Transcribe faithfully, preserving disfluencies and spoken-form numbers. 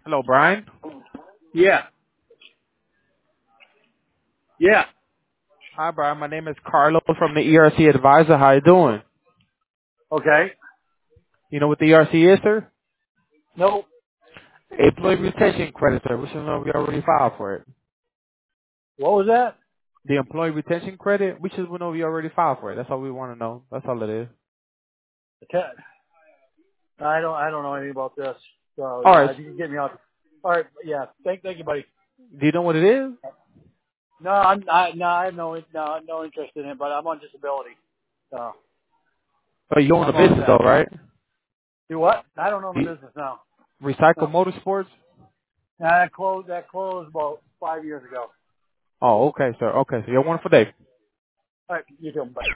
Hello, Brian. Yeah. Yeah. Hi, Brian. My name is Carlos from the E R C Advisor. How you doing? Okay. You know what the E R C is, sir? No. Employee retention credit, sir. We should know we already filed for it. What was that? The employee retention credit, we should know we already filed for it. That's all we want to know. That's all it is. The cat. I don't. I don't know anything about this. So All yeah, right. if you can get me out. All right. Yeah. Thank. Thank you, buddy. Do you know what it is? No, I'm. I, no, I have no. No, no interest in it. But I'm on disability. So Oh, you own the I'm all business, though, set. right? Do what? I don't own the The business now. Recycle No. Motorsports? Nah, that closed. That closed about five years ago. Oh, okay, sir. Okay, so you're one for day. All right. You too. Bye.